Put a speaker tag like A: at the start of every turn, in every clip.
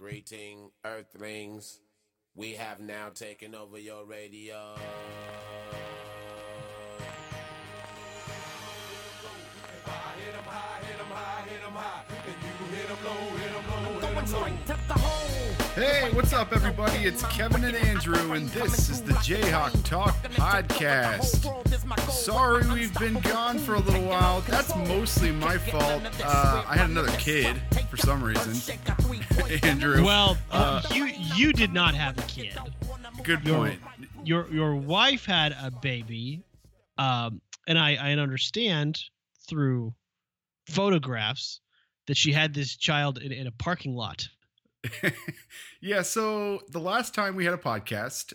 A: Greeting, Earthlings. We have now taken over your radio.
B: Hey, what's up, everybody? It's Kevin and Andrew, and this is the Jayhawk Talk Podcast. Sorry we've been gone for a little while. That's mostly my fault. I had another kid for some reason. Andrew.
C: Well, you did not have a kid.
B: Good point.
C: Your wife had a baby, and I understand through photographs that she had this child in a parking lot.
B: Yeah, so the last time we had a podcast,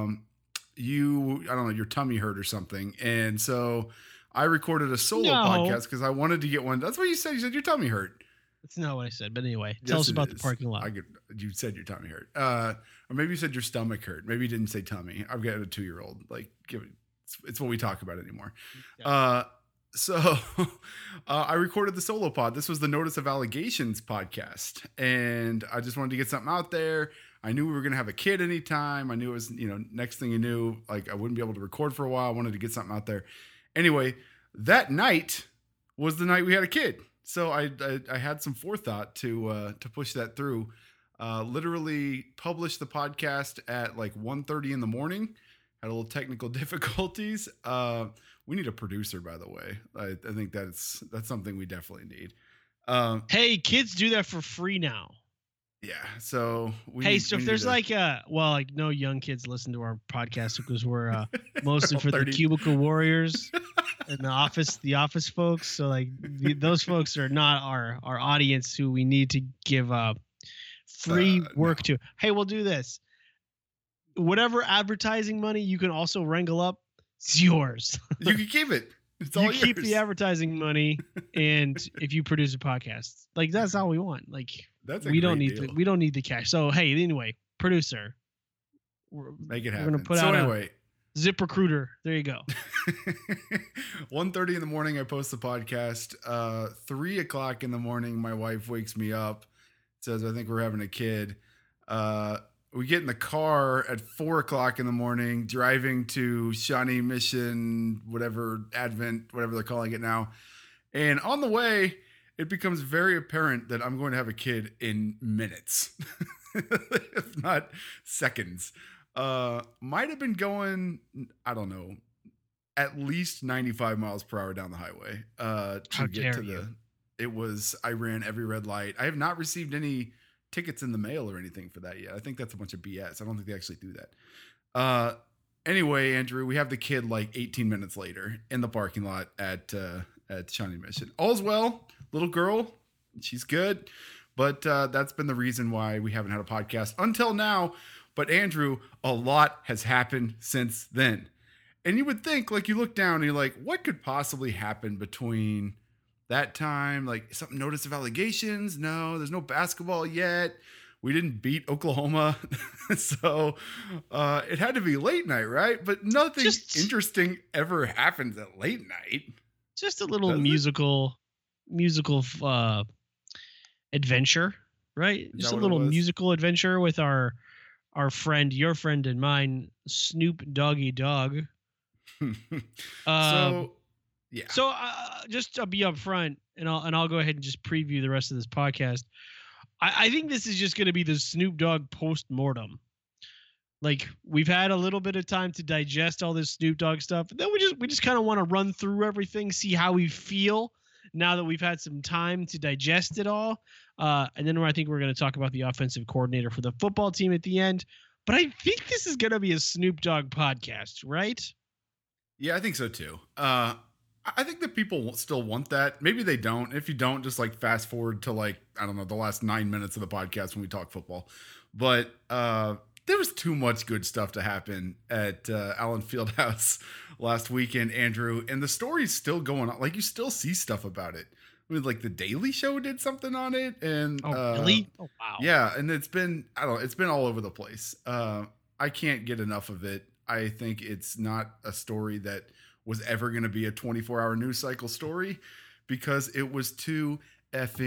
B: your tummy hurt or something. And so I recorded a solo podcast because I wanted to get one. That's what you said. You said your tummy hurt.
C: That's not what I said. But anyway, tell us about the parking lot.
B: You said your tummy hurt. Or maybe you said your stomach hurt. Maybe you didn't say tummy. I've got a 2-year-old. It's what we talk about anymore. Yeah. So I recorded the solo pod. This was the Notice of Allegations podcast. And I just wanted to get something out there. I knew we were going to have a kid anytime. I knew it was, next thing you knew, like I wouldn't be able to record for a while. I wanted to get something out there. Anyway, that night was the night we had a kid. So I had some forethought to push that through. Literally published the podcast at like 1:30 in the morning. Had a little technical difficulties. We need a producer, by the way. I think that's something we definitely need.
C: Hey, kids do that for free now.
B: Yeah. So
C: if there's no young kids listen to our podcast because we're mostly for the cubicle warriors and the office folks. So those folks are not our audience who we need to give free work to. Hey, we'll do this. Whatever advertising money you can also wrangle up, it's yours.
B: You can keep it. It's all yours.
C: You keep the advertising money, and if you produce a podcast, that's all we want. We don't need the cash. So hey, anyway, producer,
B: make it happen.
C: We're gonna put out a ZipRecruiter. There you go.
B: 1:30 in the morning, I post the podcast. 3 o'clock in the morning, my wife wakes me up, says, "I think we're having a kid." We get in the car at 4 o'clock in the morning, driving to Shawnee Mission, Advent, whatever they're calling it now. And on the way, it becomes very apparent that I'm going to have a kid in minutes, if not seconds. Might have been going, I don't know, at least 95 miles per hour down the highway to get to I ran every red light. I have not received any tickets in the mail or anything for that yet. I think that's a bunch of BS. I don't think they actually do that. Anyway, Andrew, we have the kid 18 minutes later in the parking lot at Shawnee Mission. All's well, little girl, she's good. But that's been the reason why we haven't had a podcast until now. But Andrew, a lot has happened since then. And you would think, you look down and you're like, what could possibly happen between that time? Something Notice of Allegations? No, there's no basketball yet. We didn't beat Oklahoma. So it had to be late night, right? But nothing interesting ever happens at late night.
C: Just a little musical adventure, right? Just a little musical adventure with our friend, your friend and mine, Snoop Doggy Dogg. So just to be upfront, and I'll go ahead and just preview the rest of this podcast. I think this is just going to be the Snoop Dogg post-mortem. We've had a little bit of time to digest all this Snoop Dogg stuff, and then we just kind of want to run through everything, see how we feel now that we've had some time to digest it all. And then I think we're going to talk about the offensive coordinator for the football team at the end. But I think this is going to be a Snoop Dogg podcast, right?
B: Yeah, I think so too. I think that people still want that. Maybe they don't. If you don't, just fast forward to I don't know, the last 9 minutes of the podcast when we talk football. But there was too much good stuff to happen at Allen Fieldhouse last weekend, Andrew. And the story's still going on. You still see stuff about it. I mean, the Daily Show did something on it. And
C: really? Oh, wow.
B: Yeah. And it's been all over the place. I can't get enough of it. I think it's not a story that was ever going to be a 24-hour news cycle story because it was too effing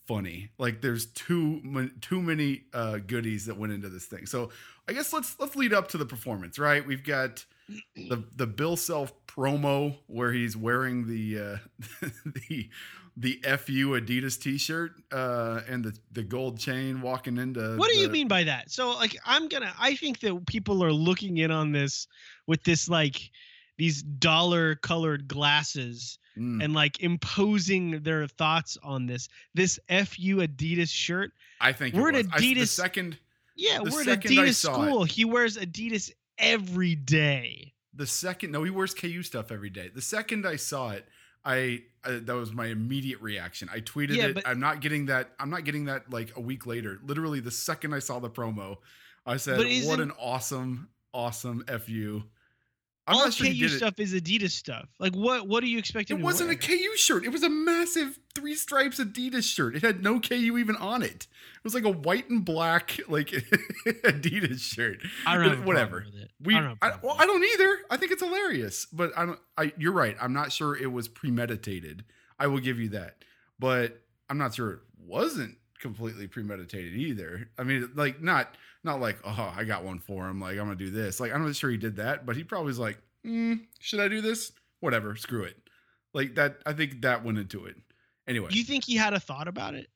B: funny. Like there's too many goodies that went into this thing. So I guess let's lead up to the performance, right? We've got the Bill Self promo where he's wearing the the FU Adidas t-shirt and the gold chain walking into.
C: What do you mean by that? So like I think that people are looking in on this with this like these dollar colored glasses and like imposing their thoughts on this FU Adidas shirt.
B: I think
C: we're at Adidas. We're at Adidas school. He wears Adidas every day.
B: He wears KU stuff every day. The second I saw it, that was my immediate reaction. I tweeted it. I'm not getting that like a week later. Literally the second I saw the promo, I said, "What an awesome FU."
C: All not sure KU stuff is Adidas stuff. Like what do you expect him to wear?
B: It wasn't a KU shirt. It was a massive 3 stripes Adidas shirt. It had no KU even on it. It was like a white and black like Adidas shirt.
C: I don't have whatever.
B: I don't either. I think it's hilarious, but you're right. I'm not sure it was premeditated. I will give you that, but I'm not sure it wasn't completely premeditated either. I mean, like not like, oh, I got one for him. Like I'm gonna do this. Like I'm not sure he did that, but he probably was like, should I do this? Whatever, screw it. Like that. I think that went into it. Anyway,
C: you think he had a thought about it?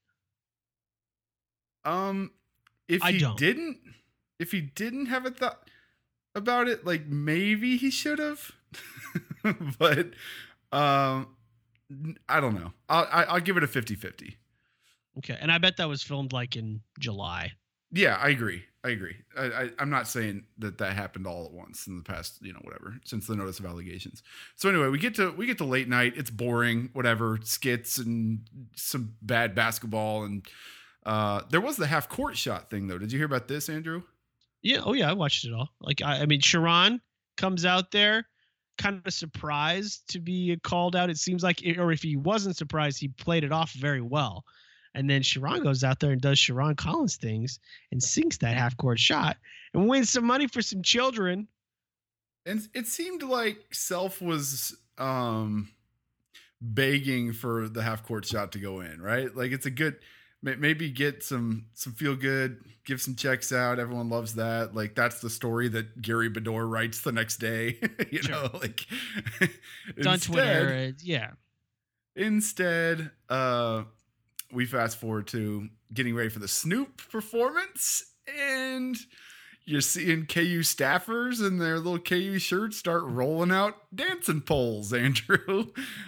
B: If he didn't have a thought about it, like maybe he should have. But I don't know. I'll give it a 50-50.
C: Okay, and I bet that was filmed like in July.
B: Yeah, I agree. I'm not saying that happened all at once in the past, whatever, since the notice of allegations. So anyway, we get to late night. It's boring, whatever, skits and some bad basketball. And there was the half court shot thing though. Did you hear about this, Andrew?
C: Yeah. Oh yeah. I watched it all. Like, I mean, Sharon comes out there kind of surprised to be called out. It seems like, or if he wasn't surprised, he played it off very well. And then Sharon goes out there and does Sharon Collins things and sinks that half-court shot and wins some money for some children.
B: And it seemed like Self was begging for the half-court shot to go in, right? Like it's a good, maybe get some feel good, give some checks out. Everyone loves that. Like that's the story that Gary Bedore writes the next day. you know, like
C: it's on Twitter. Yeah.
B: Instead, we fast forward to getting ready for the Snoop performance, and you're seeing KU staffers in their little KU shirts start rolling out dancing poles, Andrew,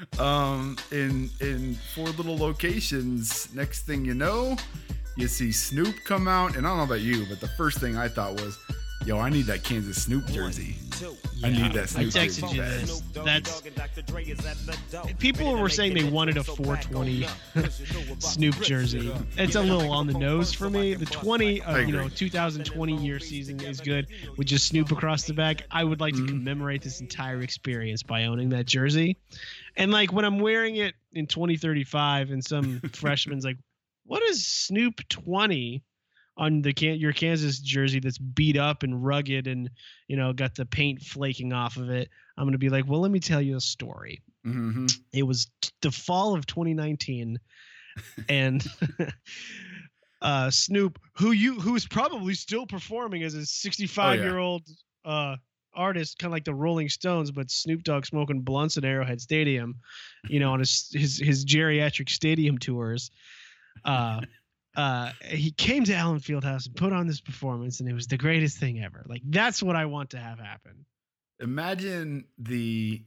B: in 4 little locations. Next thing you know, you see Snoop come out, and I don't know about you, but the first thing I thought was, yo, I need that Kansas Snoop jersey. I need that Snoop jersey.
C: I texted you this. That's people were saying they wanted a 420 Snoop jersey. It's a little on the nose for me. The 2020 year season is good with just Snoop across the back. I would like to commemorate this entire experience by owning that jersey. And like when I'm wearing it in 2035 and some freshman's like, what is Snoop 20? On your Kansas jersey that's beat up and rugged and, got the paint flaking off of it, I'm going to be like, well, let me tell you a story. Mm-hmm. It was the fall of 2019 and Snoop, who's probably still performing as a 65-year-old artist, kind of like the Rolling Stones, but Snoop Dogg smoking blunts at Arrowhead Stadium, on his geriatric stadium tours. He came to Allen Fieldhouse and put on this performance, and it was the greatest thing ever. Like that's what I want to have happen.
B: Imagine the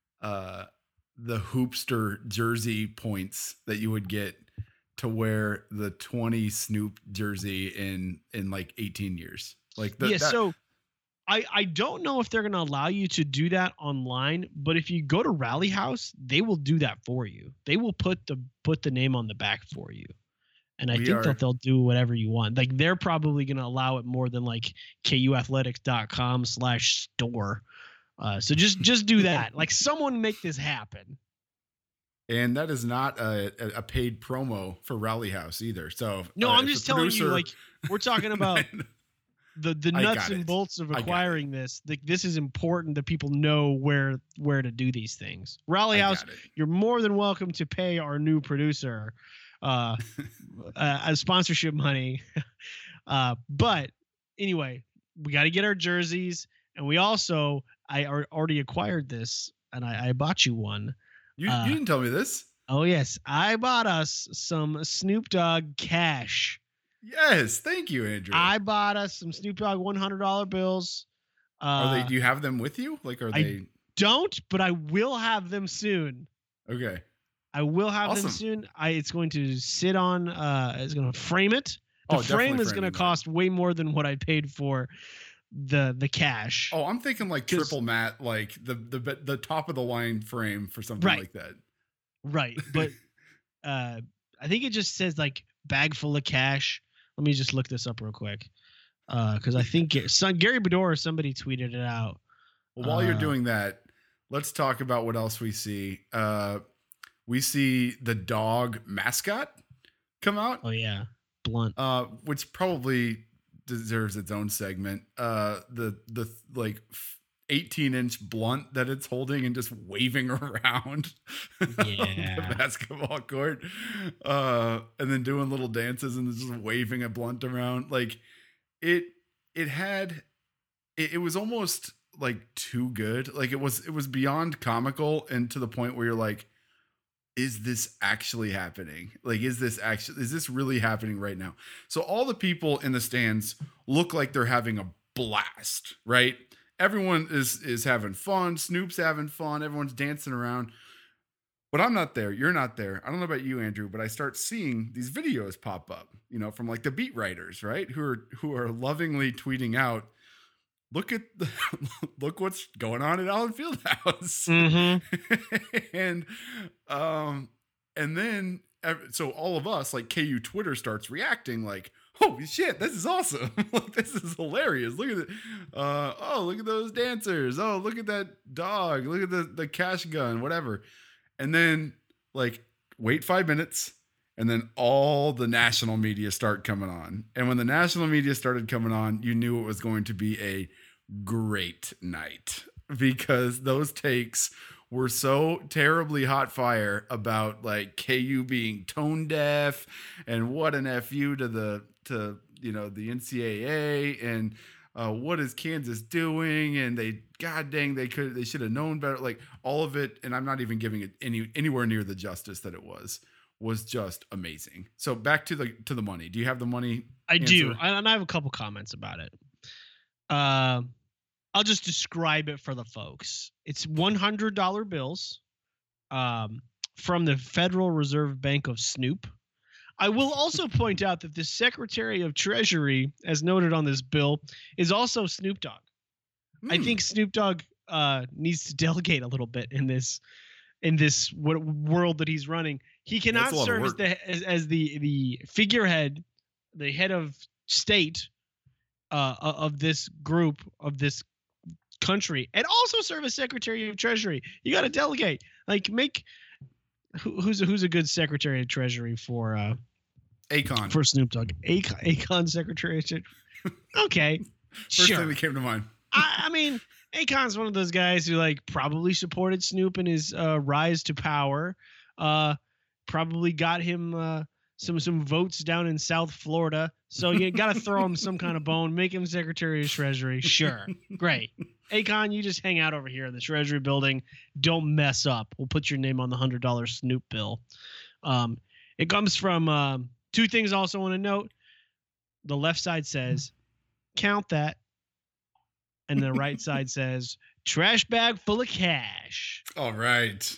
B: hoopster jersey points that you would get to wear the 20 Snoop jersey in like 18 years. Like
C: so I don't know if they're going to allow you to do that online, but if you go to Rally House, they will do that for you. They will put the name on the back for you. And I think that they'll do whatever you want. Like they're probably going to allow it more than like kuathletics.com/store. So just do that. Like someone make this happen.
B: And that is not a paid promo for Rally House either. So
C: no, I'm just telling you, like we're talking about the nuts and bolts of acquiring this. Like this is important that people know where to do these things. Rally House, you're more than welcome to pay our new producer sponsorship money. But anyway, we got to get our jerseys, and we also I already acquired this, and I bought you one.
B: You didn't tell me this.
C: Oh yes, I bought us some Snoop Dogg cash.
B: Yes, thank you, Andrew.
C: I bought us some Snoop Dogg $100 bills.
B: Are they? Do you have them with you? Like, are they?
C: Don't, but I will have them soon.
B: Okay.
C: I will have them soon. It's going to sit on. It's going to frame it. The frame is going to cost way more than what I paid for the cash.
B: Oh, I'm thinking like triple matte, like the top of the line frame for something like that.
C: Right, but I think it just says like bag full of cash. Let me just look this up real quick, because I think Gary Bedore or somebody tweeted it out.
B: Well, while you're doing that, let's talk about what else we see. We see the dog mascot come out.
C: Oh yeah, Blunt.
B: Which probably deserves its own segment. The like 18-inch blunt that it's holding and just waving around the basketball court, and then doing little dances and just waving a blunt around. Like it was almost like too good. Like it was beyond comical, and to the point where you're like, is this actually happening? Like, is this really happening right now? So all the people in the stands look like they're having a blast, right? Everyone is having fun. Snoop's having fun. Everyone's dancing around. But I'm not there. You're not there. I don't know about you, Andrew, but I start seeing these videos pop up, from like the beat writers, right? Who are lovingly tweeting out, look what's going on at Allen Fieldhouse.
C: Mm-hmm.
B: and then so all of us, like KU Twitter, starts reacting like, holy shit, this is awesome. Like, this is hilarious. Look at it. Oh, look at those dancers. Oh, look at that dog. Look at the cash gun, whatever. And then like wait 5 minutes. And then all the national media start coming on. And when the national media started coming on, you knew it was going to be a great night, because those takes were so terribly hot fire about like KU being tone deaf and what an FU to the NCAA, and what is Kansas doing? And they should have known better. Like all of it. And I'm not even giving it anywhere near the justice that it was just amazing. So back to the money. Do you have the money?
C: I do. And I have a couple comments about it. I'll just describe it for the folks. It's $100 bills from the Federal Reserve Bank of Snoop. I will also point out that the Secretary of Treasury, as noted on this bill, is also Snoop Dogg. I think Snoop Dogg needs to delegate a little bit in this world that he's running. He cannot serve as the figurehead, the head of state of this group, of this country, and also serve as Secretary of Treasury. You got to delegate. Like, who's a good Secretary of Treasury for
B: Akon,
C: for Snoop Dogg? Akon Secretary of Treasury. Okay,
B: first thing that came to mind.
C: I mean, Akon's one of those guys who like probably supported Snoop in his rise to power. Probably got him some votes down in South Florida. So you got to throw him some kind of bone, make him Secretary of Treasury. Sure. Great. Akon, you just hang out over here in the Treasury building. Don't mess up. We'll put your name on the $100 Snoop bill. It comes from two things I also want to note. The left side says, count that. And the right side says, trash bag full of cash.
B: All right.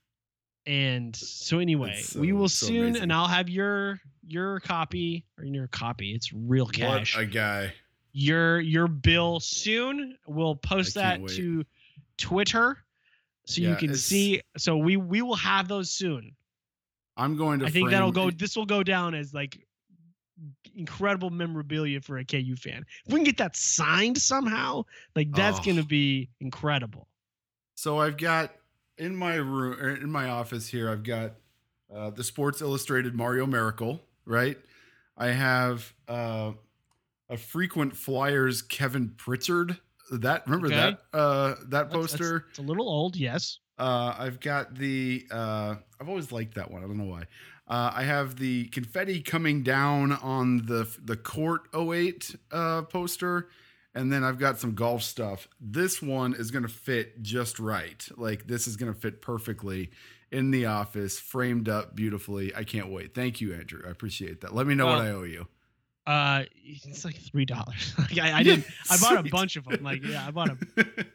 C: And so anyway, we will soon, amazing. And I'll have your copy, or your copy. It's real cash.
B: What a guy.
C: Your bill soon. We'll post that to Twitter so you can see. So we will have those soon.
B: I'm going to.
C: I think this will go down as like incredible memorabilia for a KU fan. If we can get that signed somehow, like that's going to be incredible.
B: So I've got in my room, or in my office here, I've got the Sports Illustrated Mario Miracle, right? I have a frequent Flyers Kevin Pritchard. Remember that poster?
C: It's a little old, yes.
B: I've got I've always liked that one. I don't know why. I have the confetti coming down on the Court 08 poster. And then I've got some golf stuff. This one is going to fit just right. Like, this is going to fit perfectly in the office, framed up beautifully. I can't wait. Thank you, Andrew. I appreciate that. Let me know what I owe you.
C: It's like $3. I bought a bunch of them. Like, yeah, I bought them.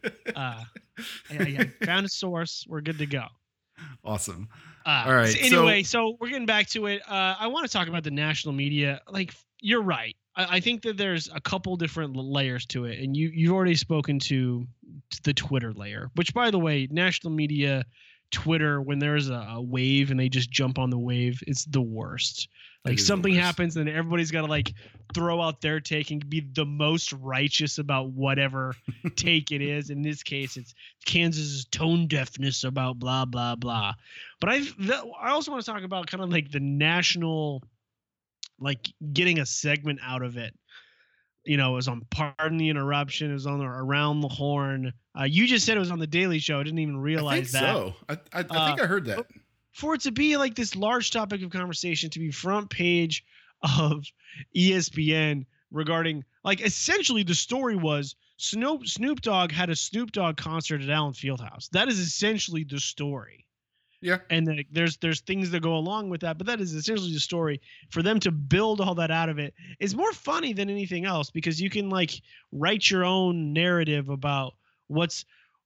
C: I found a source. We're good to go.
B: Awesome. All right.
C: So we're getting back to it. I want to talk about the national media. Like, you're right. I think that there's a couple different layers to it, and you've already spoken to the Twitter layer, which, by the way, national media, Twitter, when there's a wave and they just jump on the wave, it's the worst. Like, something happens and everybody's got to like throw out their take and be the most righteous about whatever take it is. In this case, it's Kansas's tone deafness about blah, blah, blah. But I also want to talk about kind of like the national, like getting a segment out of it. You know, it was on Pardon the Interruption. It was on Around the Horn. You just said it was on the Daily Show. I didn't even realize that.
B: So. I think I heard that.
C: For it to be like this large topic of conversation, to be front page of ESPN regarding, like, essentially the story was Snoop Dogg had a Snoop Dogg concert at Allen Fieldhouse. That is essentially the story.
B: Yeah.
C: And there's things that go along with that, but that is essentially the story. For them to build all that out of it is more funny than anything else, because you can like write your own narrative about what's,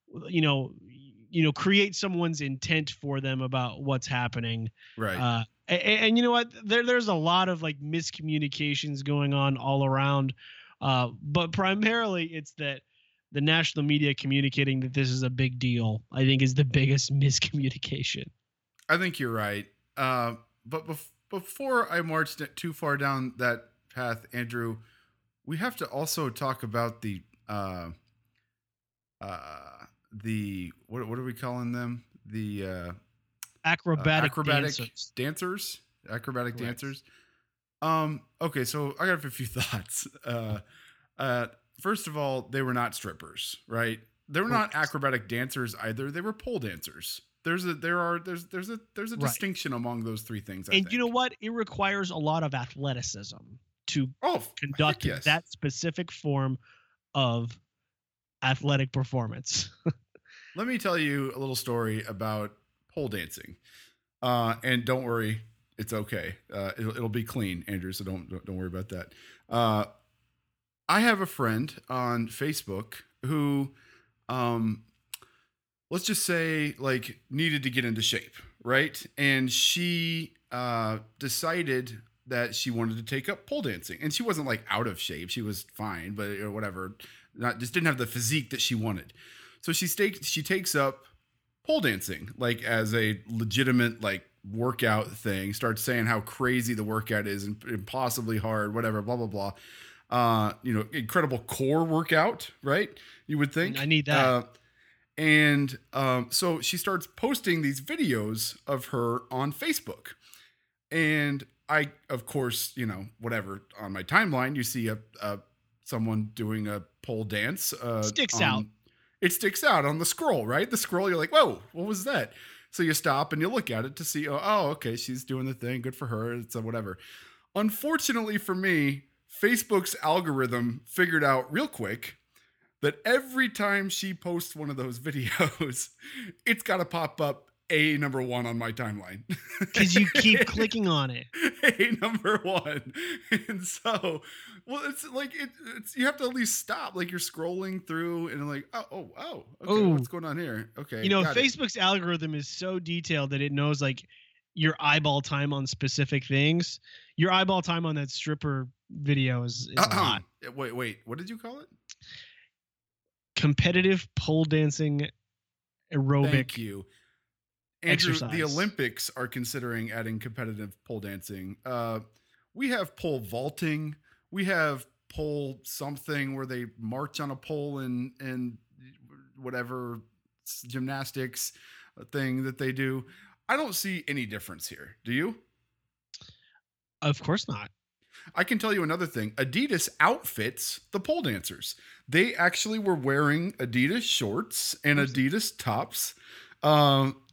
C: create someone's intent for them about what's happening.
B: Right.
C: And you know what? There's a lot of like miscommunications going on all around. But primarily it's that the national media communicating that this is a big deal, I think, is the biggest miscommunication.
B: I think you're right. But before I march too far down that path, Andrew, we have to also talk about the what are we calling them? The
C: acrobatic
B: dancers. Acrobatic
C: Correct.
B: dancers. Okay, so I got a few thoughts. First of all, they were not strippers, right? They were not acrobatic dancers either. They were pole dancers. There's a distinction among those three things. I think.
C: You know what? It requires a lot of athleticism to conduct that specific form of athletic performance.
B: Let me tell you a little story about pole dancing. And don't worry, it's okay. It'll be clean, Andrew, so don't worry about that. I have a friend on Facebook who, let's just say, like, needed to get into shape, right? And she decided that she wanted to take up pole dancing. And she wasn't like out of shape; she was fine, but or whatever. Just didn't have the physique that she wanted. So she takes up pole dancing, like, as a legitimate like workout thing. Starts saying how crazy the workout is and impossibly hard, whatever, blah blah blah. Incredible core workout, right? You would think.
C: I need that.
B: So she starts posting these videos of her on Facebook. And I, of course, whatever, on my timeline, you see someone doing a pole dance.
C: Sticks out.
B: It sticks out on the scroll, right? The scroll, you're like, whoa, what was that? So you stop and you look at it to see, oh, okay, she's doing the thing. Good for her. It's whatever. Unfortunately for me, Facebook's algorithm figured out real quick that every time she posts one of those videos, it's got to pop up number one on my timeline.
C: Because you keep clicking on it.
B: Number one. And so, well, it's like, it's you have to at least stop. Like, you're scrolling through and like, okay, what's going on here? Okay.
C: Facebook's algorithm is so detailed that it knows like your eyeball time on specific things. Your eyeball time on that stripper video is a lot.
B: Wait, what did you call it?
C: Competitive pole dancing aerobic.
B: Thank you. Andrew,
C: exercise.
B: The Olympics are considering adding competitive pole dancing. We have pole vaulting. We have pole something where they march on a pole and whatever gymnastics thing that they do. I don't see any difference here. Do you?
C: Of course not.
B: I can tell you another thing. Adidas outfits the pole dancers. They actually were wearing Adidas shorts and Adidas tops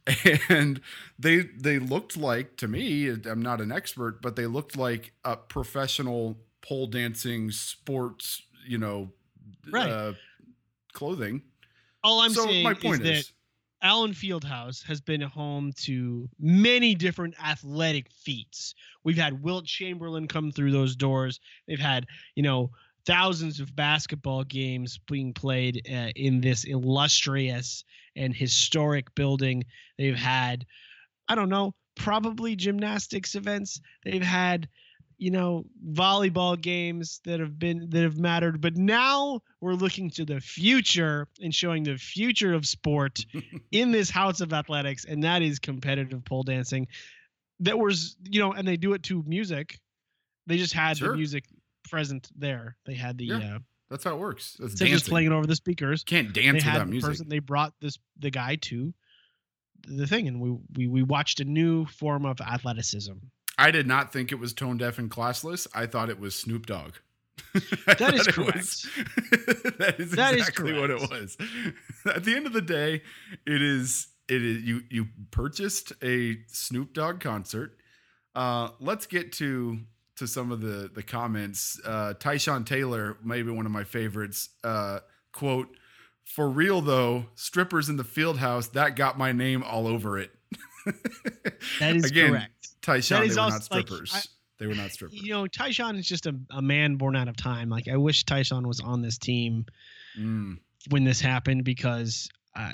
B: And they looked like, to me, I'm not an expert, but they looked like a professional pole dancing sports,
C: Right.
B: clothing.
C: All I'm
B: So
C: saying
B: my point
C: is that Allen Fieldhouse has been home to many different athletic feats. We've had Wilt Chamberlain come through those doors. They've had, thousands of basketball games being played in this illustrious and historic building. They've had, I don't know, probably gymnastics events. They've had, volleyball games that have mattered, but now we're looking to the future and showing the future of sport in this house of athletics. And that is competitive pole dancing. That was, and they do it to music. They just had the music present there. They had the,
B: that's how it works. That's
C: dancing. Just playing it over the speakers.
B: Can't dance without music.
C: They brought the guy to the thing, and we watched a new form of athleticism.
B: I did not think it was tone deaf and classless. I thought it was Snoop Dogg.
C: That is correct.
B: That is exactly what it was. At the end of the day, it is you purchased a Snoop Dogg concert. Let's get to some of the comments. Tyshawn Taylor, maybe one of my favorites, quote, "For real though, strippers in the field house, that got my name all over it."
C: That is correct.
B: Tyshawn, they were not strippers. They were not strippers.
C: Tyshawn is just a man born out of time. Like, I wish Tyshawn was on this team when this happened, because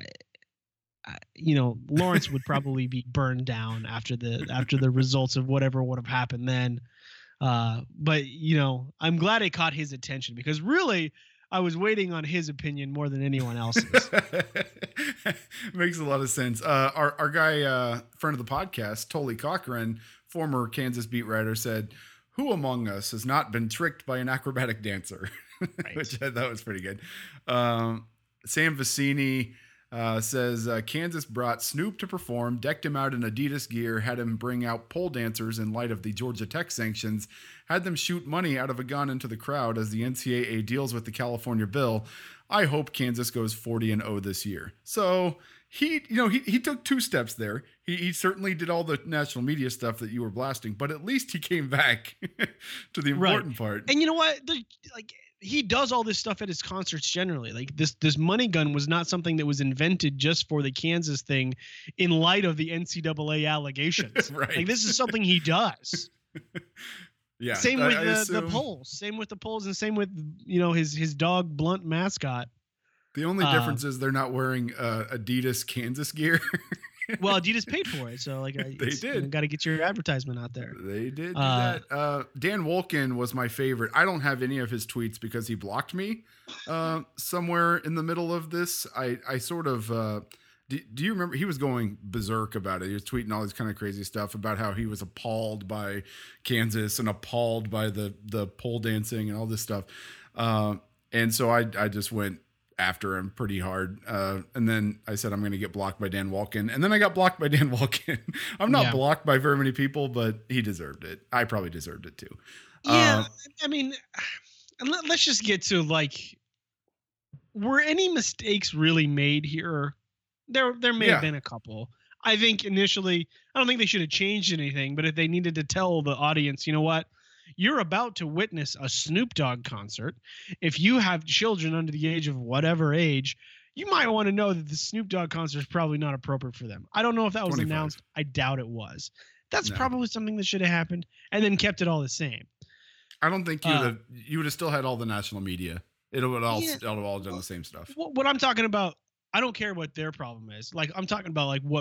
C: Lawrence would probably be burned down after the results of whatever would have happened then. But I'm glad it caught his attention, because really I was waiting on his opinion more than anyone else's.
B: Makes a lot of sense. Our guy, friend of the podcast, Tully Cochran, former Kansas beat writer, said, "Who among us has not been tricked by an acrobatic dancer?" Right. Which I thought was pretty good. Sam Vicini says, Kansas brought Snoop to perform, decked him out in Adidas gear, had him bring out pole dancers in light of the Georgia Tech sanctions, had them shoot money out of a gun into the crowd as the NCAA deals with the California bill. I hope Kansas goes 40-0 this year. So he took two steps there. He certainly did all the national media stuff that you were blasting, but at least he came back to the important part.
C: And you know what? He does all this stuff at his concerts generally. Like, this money gun was not something that was invented just for the Kansas thing in light of the NCAA allegations.
B: Right.
C: Like, this is something he does.
B: Yeah.
C: Same with the polls. Same with the polls, and same with his dog Blunt mascot.
B: The only difference is they're not wearing Adidas Kansas gear.
C: Well, Adidas paid for it, so
B: they did.
C: Got to get your advertisement out there.
B: They did do that. Dan Wolkin was my favorite. I don't have any of his tweets because he blocked me somewhere in the middle of this. I sort of. Do you remember? He was going berserk about it. He was tweeting all this kind of crazy stuff about how he was appalled by Kansas and appalled by the pole dancing and all this stuff. And so I just went after him pretty hard. And then I said, I'm going to get blocked by Dan Wolkin. And then I got blocked by Dan Wolkin. I'm not blocked by very many people, but he deserved it. I probably deserved it too.
C: Yeah. I mean, let's just get to, were any mistakes really made here? There may have been a couple. I think initially, I don't think they should have changed anything, but if they needed to tell the audience, you know what? You're about to witness a Snoop Dogg concert. If you have children under the age of whatever age, you might want to know that the Snoop Dogg concert is probably not appropriate for them. I don't know if that was
B: 25.
C: announced. I doubt it was. That's probably something that should have happened, and then kept it all the same.
B: I don't think you would have still had all the national media. It would have all done the same stuff.
C: What I'm talking about, I don't care what their problem is. I'm talking about what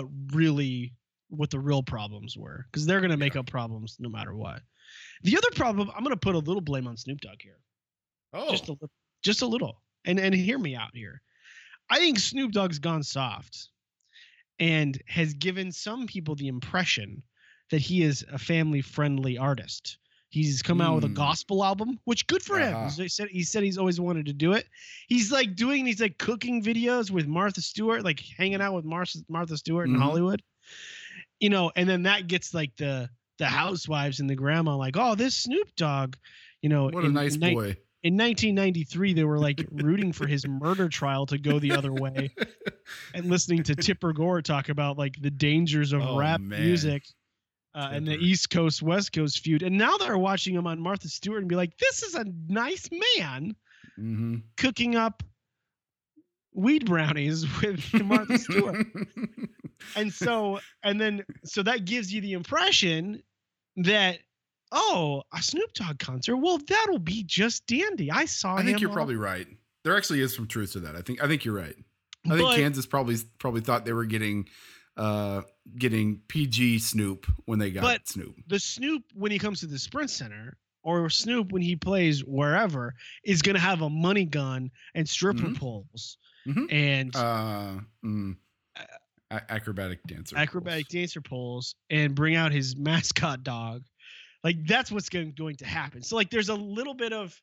C: the real problems were, because they're going to make up problems no matter what. The other problem, I'm going to put a little blame on Snoop Dogg here.
B: Oh,
C: just a little. And hear me out here. I think Snoop Dogg's gone soft and has given some people the impression that he is a family-friendly artist. He's come out with a gospel album, which good for him. He said he's always wanted to do it. He's doing these cooking videos with Martha Stewart, hanging out with Martha Stewart in Hollywood. And then that gets the housewives and the grandma oh, this Snoop Dogg,
B: what a nice boy.
C: in 1993, they were like rooting for his murder trial to go the other way, and listening to Tipper Gore talk about like the dangers of rap music and the East Coast West Coast feud. And now they're watching him on Martha Stewart and be like, "This is a nice man cooking up weed brownies with Martha Stewart." So that gives you the impression that, oh, a Snoop Dogg concert. Well, that'll be just dandy. I
B: think you're probably right. There actually is some truth to that. I think you're right. I think Kansas probably thought they were getting PG Snoop when they got Snoop.
C: The Snoop, when he comes to the Sprint Center, or Snoop when he plays wherever, is going to have a money gun and stripper poles and
B: acrobatic dancer poles,
C: and bring out his mascot dog. Like, that's what's going to happen. So like, there's a little bit of,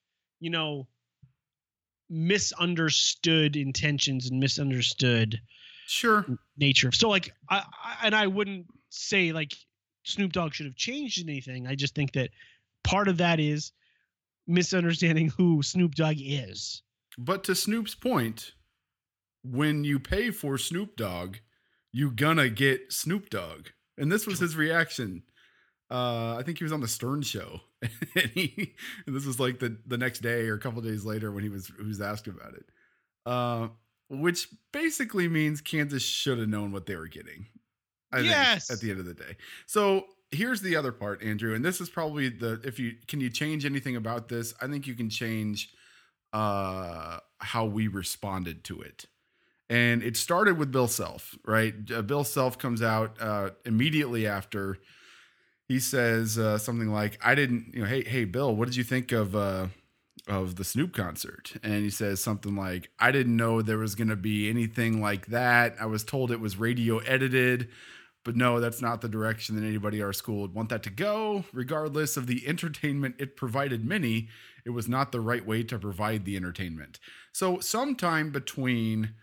C: misunderstood intentions and misunderstood nature. So like, I wouldn't say like Snoop Dogg should have changed anything. I just think that part of that is misunderstanding who Snoop Dogg is.
B: But to Snoop's point, when you pay for Snoop Dogg, you gonna get Snoop Dogg. And this was his reaction. I think he was on the Stern Show, and this was like the next day or a couple of days later when he was asked about it, which basically means Kansas should have known what they were getting. I think, at the end of the day. So here's the other part, Andrew, and this is probably can you change anything about this? I think you can change how we responded to it. And it started with Bill Self, right? Bill Self comes out immediately after. He says something like, "I didn't, hey, Bill, what did you think of the Snoop concert?" And he says something like, "I didn't know there was going to be anything like that. I was told it was radio edited, but no, that's not the direction that anybody at our school would want that to go. Regardless of the entertainment it provided many, it was not the right way to provide the entertainment." So sometime between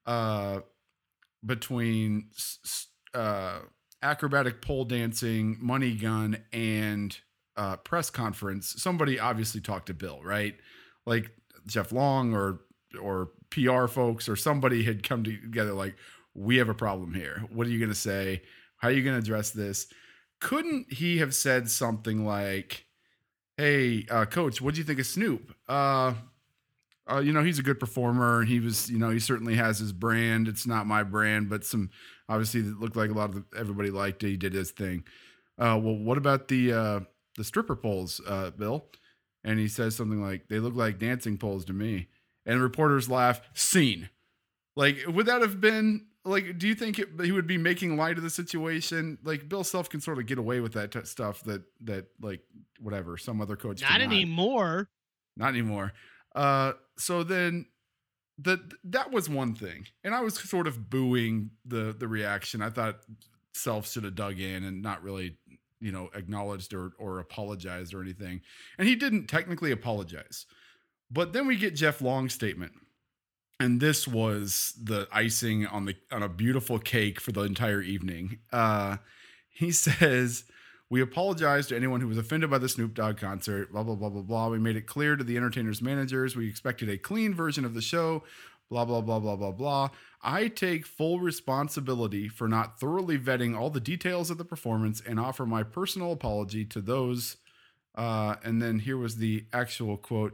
B: acrobatic pole dancing, money gun, and press conference, somebody obviously talked to Bill, right? Like Jeff Long or PR folks or somebody had come together like, "We have a problem here. What are you going to say? How are you going to address this?" Couldn't he have said something like, "Hey, coach, what do you think of Snoop? He's a good performer. He was, he certainly has his brand. It's not my brand, but obviously it looked like a lot of everybody liked it. He did his thing. Well, what about the stripper poles, Bill?" And he says something like, "They look like dancing poles to me." And reporters laugh. Scene. Like, would that have been like? Do you think he would be making light of the situation? Like, Bill Self can sort of get away with that stuff that like whatever some other coach.
C: Not anymore.
B: Not anymore. So then that was one thing. And I was sort of booing the reaction. I thought Self should have dug in and not really, acknowledged or apologized or anything. And he didn't technically apologize. But then we get Jeff Long's statement. And this was the icing on a beautiful cake for the entire evening. He says, "We apologize to anyone who was offended by the Snoop Dogg concert, blah, blah, blah, blah, blah. We made it clear to the entertainers' managers. We expected a clean version of the show, blah, blah, blah, blah, blah, blah. I take full responsibility for not thoroughly vetting all the details of the performance and offer my personal apology to those." And then here was the actual quote.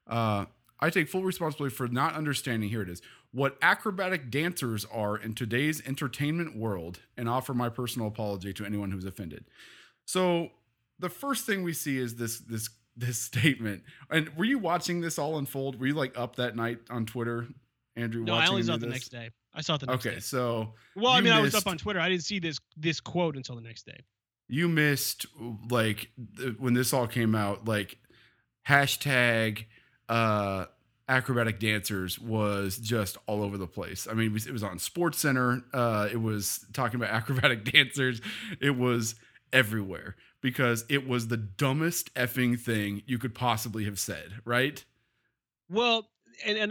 B: "I take full responsibility for not understanding," here it is, "what acrobatic dancers are in today's entertainment world and offer my personal apology to anyone who's offended." So the first thing we see is this statement. And were you watching this all unfold? Were you like up that night on Twitter, Andrew?
C: No, I only saw it the next day. I saw it the next day.
B: Okay, so
C: I was up on Twitter. I didn't see this quote until the next day.
B: You missed like when this all came out. Like hashtag acrobatic dancers was just all over the place. I mean, it was on SportsCenter. It was talking about acrobatic dancers. It was everywhere because it was the dumbest effing thing you could possibly have said, right?
C: Well, and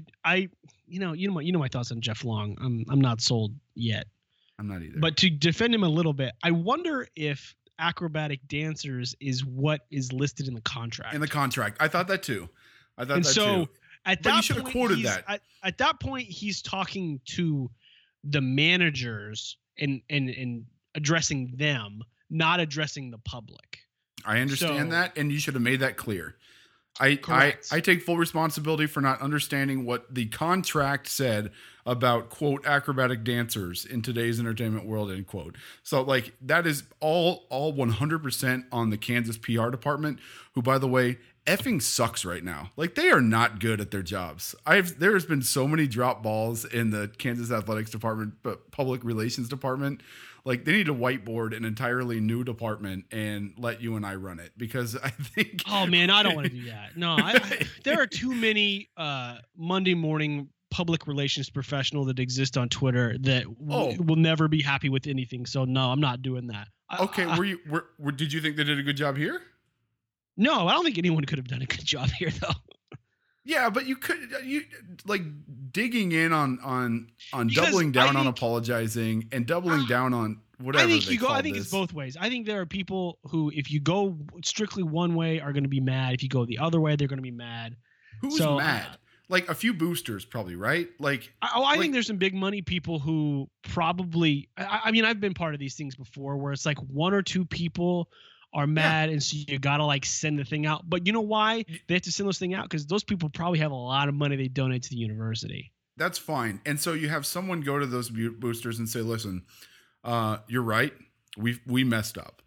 C: my thoughts on Jeff Long. I'm not sold yet.
B: I'm not either.
C: But to defend him a little bit, I wonder if acrobatic dancers is what is listed in the contract.
B: In the contract, I thought that too. I thought
C: and
B: that
C: so
B: too.
C: at
B: But you
C: that
B: should have
C: point,
B: quoted that.
C: At that point, he's talking to the managers and addressing them, not addressing the public.
B: I understand
C: So-
B: that, and you should have made that clear. I
C: Correct.
B: take full responsibility for not understanding what the contract said about, quote, acrobatic dancers in today's entertainment world, end quote. So like that is all 100% on the Kansas PR department, who, by the way, effing sucks right now. Like they are not good at their jobs. There's been so many drop balls in the Kansas athletics department, but public relations department. Like they need to whiteboard an entirely new department and let you and I run it, because I think.
C: Oh man, I don't want to do that. No, there are too many Monday morning public relations professional that exist on Twitter that will never be happy with anything. So no, I'm not doing that.
B: Okay, did you think they did a good job here?
C: No, I don't think anyone could have done a good job here though.
B: Yeah, but you like digging in on doubling down on apologizing and doubling down on whatever.
C: I think it's both ways. I think there are people who, if you go strictly one way, are going to be mad. If you go the other way, they're going to be mad.
B: Who's mad? Like a few boosters, probably, right? Like,
C: I think there's some big money people who probably. I mean, I've been part of these things before, where it's like one or two people are mad, and so you gotta like send the thing out. But you know why they have to send those thing out? Because those people probably have a lot of money they donate to the university.
B: That's fine. And so you have someone go to those boosters and say, "Listen, you're right. We messed up.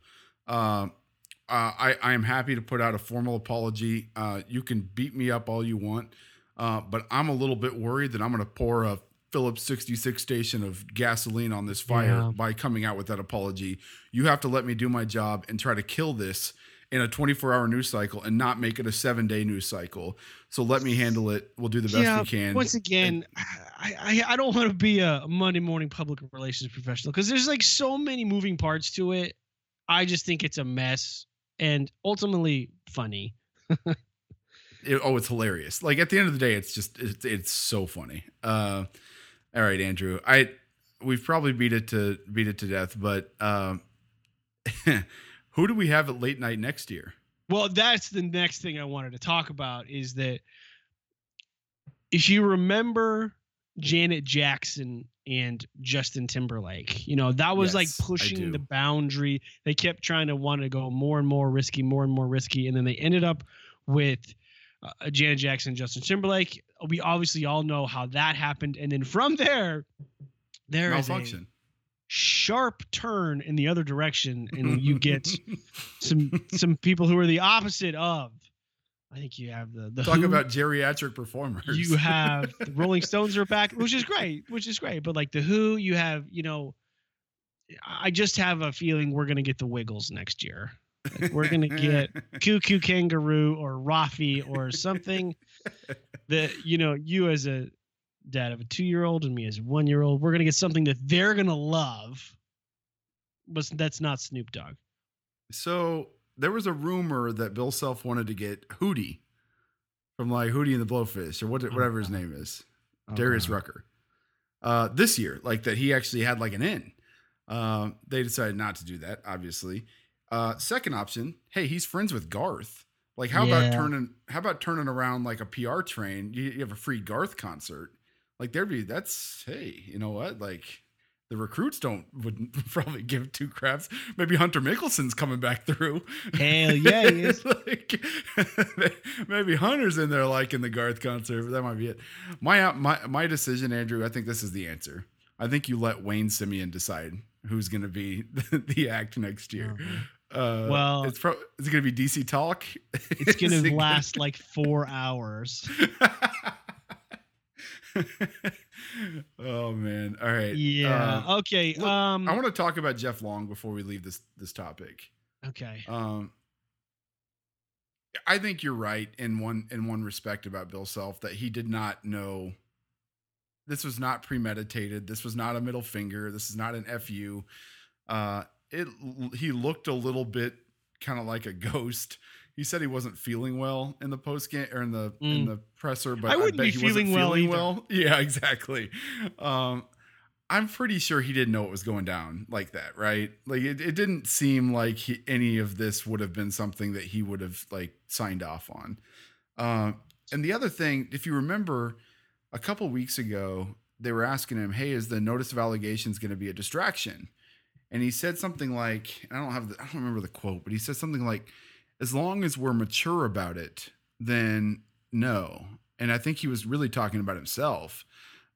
B: I am happy to put out a formal apology. You can beat me up all you want, but I'm a little bit worried that I'm going to pour a Phillips 66 station of gasoline on this fire by coming out with that apology. You have to let me do my job and try to kill this in a 24-hour news cycle and not make it a 7-day news cycle. So let me handle it. We'll do the best we can."
C: Once again, I don't want to be a Monday morning public relations professional, because there's like so many moving parts to it. I just think it's a mess and ultimately funny.
B: It's hilarious. Like at the end of the day, it's so funny. All right, Andrew. We've probably beat it to death, but who do we have at late night next year?
C: Well, that's the next thing I wanted to talk about, is that if you remember Janet Jackson and Justin Timberlake, that was like pushing the boundary. They kept trying to want to go more and more risky, and then they ended up with Janet Jackson and Justin Timberlake. We obviously all know how that happened, and then from there is a sharp turn in the other direction, and you get some people who are the opposite of. I think you have the
B: talk
C: Who,
B: about geriatric performers.
C: You have the Rolling Stones are back, which is great. But like the Who, you have, I just have a feeling we're gonna get the Wiggles next year. Like we're gonna get Cuckoo Kangaroo or Rafi or something that you as a dad of a 2-year-old and me as a 1-year-old, we're gonna get something that they're gonna love, but that's not Snoop Dogg.
B: So there was a rumor that Bill Self wanted to get Hootie from like Hootie and the Blowfish or whatever his name is, Darius Rucker, this year, like that he actually had like an in. They decided not to do that, obviously. Second option, hey, he's friends with Garth. Like, how about turning around like a PR train? You have a free Garth concert. Like hey, you know what? Like the recruits wouldn't probably give two craps. Maybe Hunter Mickelson's coming back through.
C: Hell yeah, he is.
B: Like, maybe Hunter's in there like in the Garth concert. But that might be it. My decision, Andrew. I think this is the answer. I think you let Wayne Simeon decide who's going to be the act next year.
C: Well,
B: it's going to be DC Talk.
C: It's going to last like 4 hours.
B: Oh man! All right.
C: Yeah. Okay.
B: Look, I want to talk about Jeff Long before we leave this topic.
C: Okay.
B: I think you're right in one respect about Bill Self, that he did not know. This was not premeditated. This was not a middle finger. This is not an FU. He looked a little bit kind of like a ghost. He said he wasn't feeling well in the post game or in the presser, but
C: I wouldn't be feeling well.
B: Yeah, exactly. I'm pretty sure he didn't know what was going down like that, right? Like it didn't seem like any of this would have been something that he would have like signed off on. And the other thing, if you remember, a couple weeks ago, they were asking him, "Hey, is the notice of allegations going to be a distraction?" And he said something like, I don't remember the quote, but he said something like, "As long as we're mature about it, then no." And I think he was really talking about himself.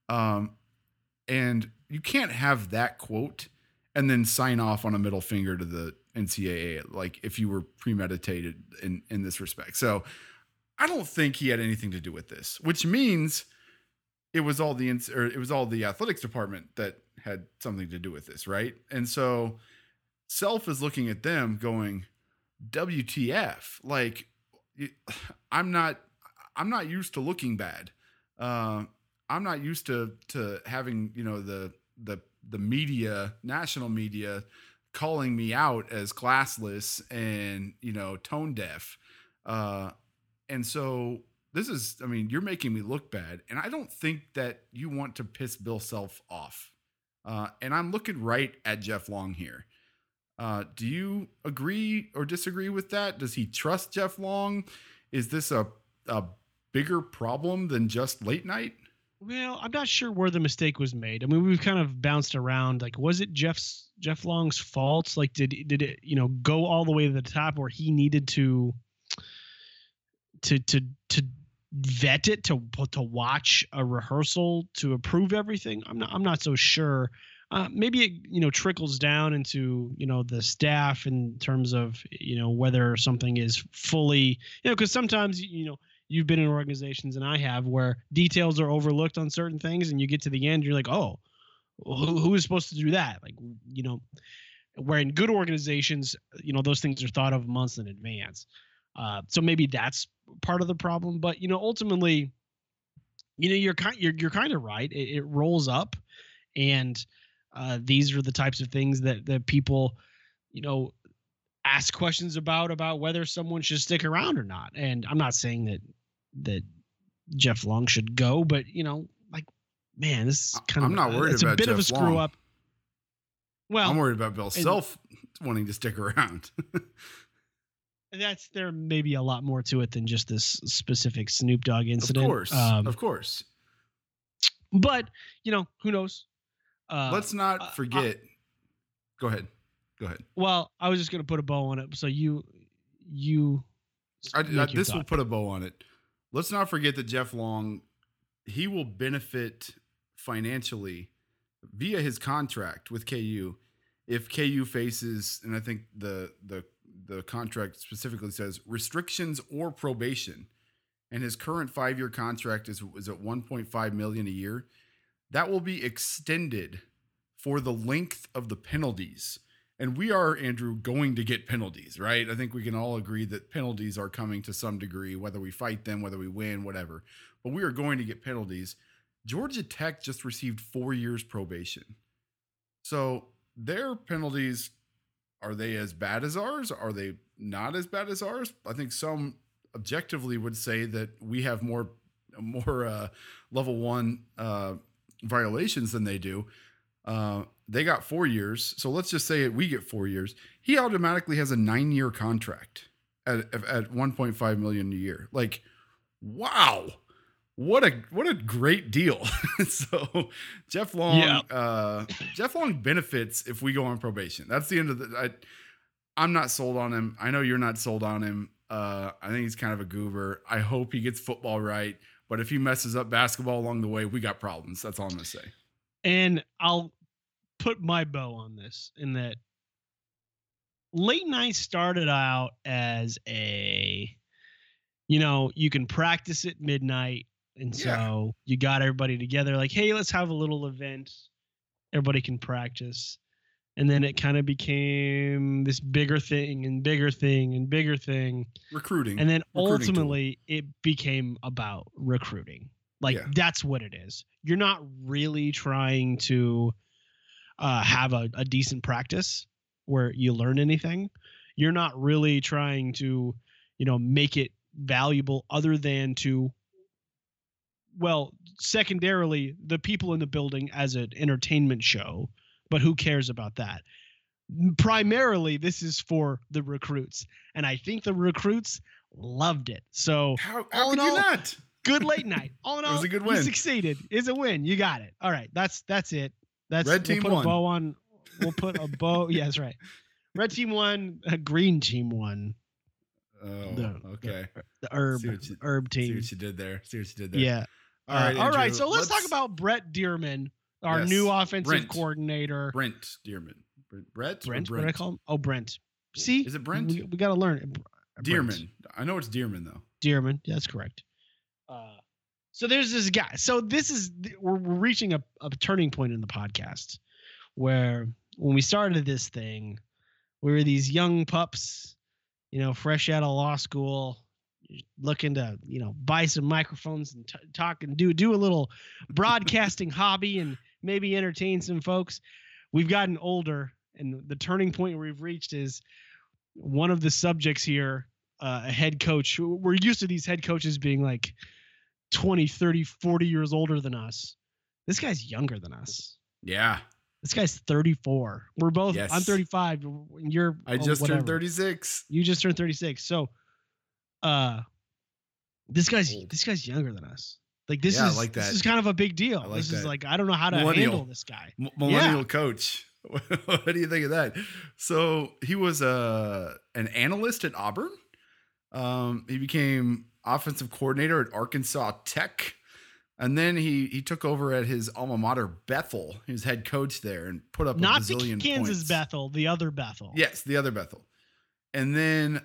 B: And you can't have that quote and then sign off on a middle finger to the NCAA, like if you were premeditated in this respect. So I don't think he had anything to do with this, which means it was all the athletics department that had something to do with this, right? And so Self is looking at them going, WTF? Like, I'm not used to looking bad. I'm not used to having, the media, national media, calling me out as classless and, tone deaf. And so this is, you're making me look bad. And I don't think that you want to piss Bill Self off. And I'm looking right at Jeff Long here. Do you agree or disagree with that? Does he trust Jeff Long? Is this a bigger problem than just late night?
C: Well, I'm not sure where the mistake was made. I mean, we've kind of bounced around. Like, was it Jeff Long's fault? Like, did it, go all the way to the top where he needed to vet it, to watch a rehearsal to approve everything? I'm not so sure. Maybe it, trickles down into, the staff in terms of, whether something is fully, because sometimes, you've been in organizations, and I have, where details are overlooked on certain things, and you get to the end, you're like, oh, who is supposed to do that? Like, where in good organizations, those things are thought of months in advance. So maybe that's part of the problem. But, ultimately, you're kind of right. It rolls up, and these are the types of things that people, ask questions about whether someone should stick around or not. And I'm not saying that Jeff Long should go, but man, this is kind
B: I'm not worried
C: it's
B: about
C: a bit
B: Jeff
C: of a screw
B: Long.
C: up. Well,
B: I'm worried about Bill Self wanting to stick around.
C: There may be a lot more to it than just this specific Snoop Dogg incident.
B: Of course.
C: But who knows?
B: Let's not forget. Go ahead.
C: Well, I was just going to put a bow on it. So
B: this will put a bow on it. Let's not forget that Jeff Long, he will benefit financially via his contract with KU if KU faces, and I think the contract specifically says restrictions or probation, and his current 5-year contract is at $1.5 million a year. That will be extended for the length of the penalties. And we are, Andrew, going to get penalties, right? I think we can all agree that penalties are coming to some degree, whether we fight them, whether we win, whatever. But we are going to get penalties. Georgia Tech just received 4 years probation. So their penalties, are they as bad as ours? Are they not as bad as ours? I think some objectively would say that we have more level 1 violations than they do. They got 4 years. So let's just say we get 4 years. He automatically has a 9-year contract at $1.5 million a year. Like, wow. What a great deal. So Jeff Long, Jeff Long benefits if we go on probation. That's the end of I'm not sold on him. I know you're not sold on him. I think he's kind of a goober. I hope he gets football right. But if he messes up basketball along the way, we got problems. That's all I'm going to say.
C: And I'll put my bow on this in that late night started out as a, you can practice at midnight. And so you got everybody together like, hey, let's have a little event. Everybody can practice. And then it kind of became this bigger thing and bigger thing and bigger thing.
B: Recruiting.
C: And then ultimately it became about recruiting. That's what it is. You're not really trying to have a decent practice where you learn anything. You're not really trying to, make it valuable other than to, secondarily, the people in the building as an entertainment show. But who cares about that? Primarily, this is for the recruits. And I think the recruits loved it. So
B: how could you not?
C: Good late night. All in all,
B: It was a good
C: he
B: win.
C: succeeded. It's a win. You got it. All right. That's it.
B: Red team
C: we'll put
B: won.
C: a bow on. We'll put a bow. Yeah, that's right. Red team won. Green team won.
B: Oh, okay.
C: The herb
B: See
C: team.
B: what you did there.
C: Yeah.
B: All right.
C: All right.
B: Andrew,
C: So let's talk about Brett Dearman, our
B: Yes.
C: new offensive
B: Brent.
C: coordinator.
B: Brent Dearman. Brett? or
C: Brent. What did I call him? Oh, Brent. See,
B: Is it Brent?
C: We got to learn.
B: Dearman. I know it's Dearman though.
C: Dearman. Yeah, that's correct. So there's this guy. So we're reaching a turning point in the podcast where when we started this thing, we were these young pups, fresh out of law school, looking to, buy some microphones and talk and do a little broadcasting hobby and maybe entertain some folks. We've gotten older, and the turning point we've reached is one of the subjects here, a head coach. We're used to these head coaches being like 20, 30, 40 years older than us. This guy's younger than us.
B: Yeah.
C: This guy's 34. We're both,
B: Yes.
C: I'm 35.
B: I just turned 36.
C: You just turned 36. So, this guy's younger than us. Like this
B: Yeah,
C: is
B: I like that.
C: This is kind of a big deal.
B: I like
C: This is
B: that.
C: like, I don't know how to
B: Millennial.
C: handle this guy.
B: Millennial coach. What do you think of that? So he was an analyst at Auburn. He became offensive coordinator at Arkansas Tech. And then he took over at his alma mater, Bethel. He was head coach there and put up
C: Not
B: a
C: the
B: bazillion
C: Kansas
B: points.
C: Bethel, the other Bethel.
B: Yes, the other Bethel. And then